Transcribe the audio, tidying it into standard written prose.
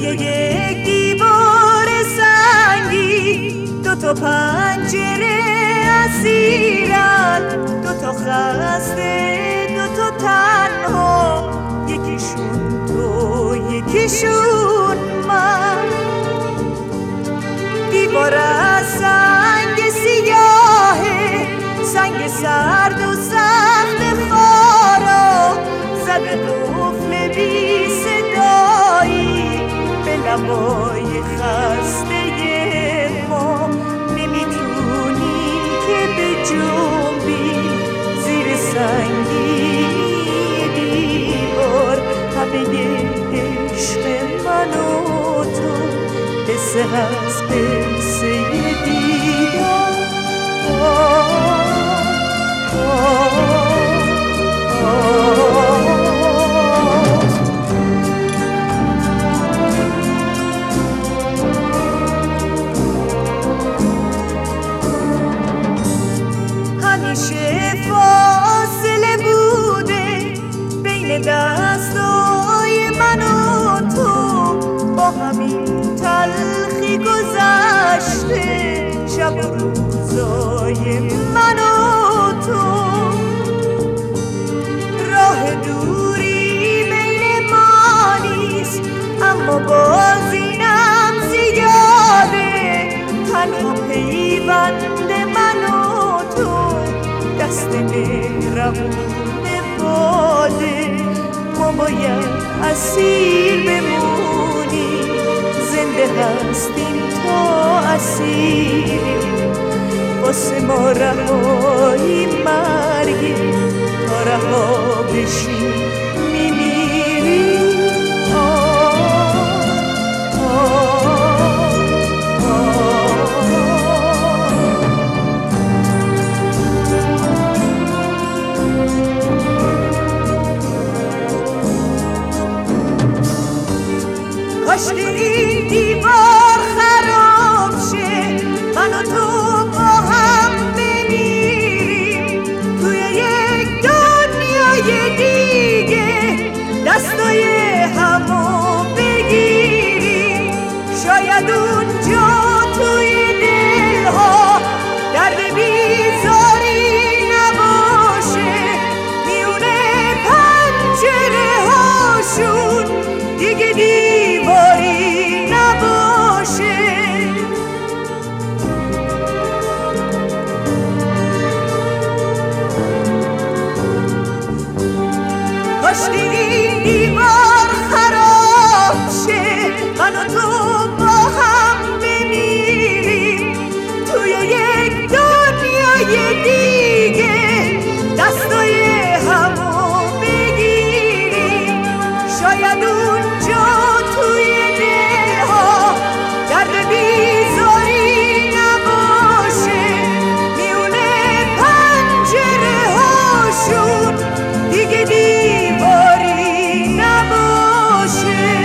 یک دیوار سنگی دوتا پنجره اسیرن، دوتا خسته دوتا تنها، یکیشون تو یکیشون من. دیوار از سنگ سیاهه، سنگ سرد و سخت خارا، زده قفل بی صدایی به لبای خسته ما. نمیتونیم که بجنبیم زیر سنگی دیوار، همه عشق من و تو قصه هست، قصه دیدار. همیشه فاصله بوده بین دستای من و تو، با همین تلخی گذشته شب و روزای من و تو. راه دوری بین ما نیست، اما باز اینم زیاده، تنها پیوند من و تو دست مهربون باده. ما باید اسیر بمونیم، زنده هستیم تا اسیریم، واسه ما رهایی مرگی، تا رها بشیم میمیریم. کاش که این دیوار خراب شه، من و تو با هم بمیریم توی یک دنیای دیگه، دستای همو بگیریم. شاید اونجا توی دلها درد بیزاری نباشه، میونه پنجره هاشون دیگه دیواری نباشه. کاش که این دیوار خراب شه، من و تو با هم بمیریم توی یک دنیای دیگه، دستای همو بگیریم. شاید اونجا توی دلها درد بیزاری نباشه، میونه پنجره هاشون دیگه دیواری نباشه.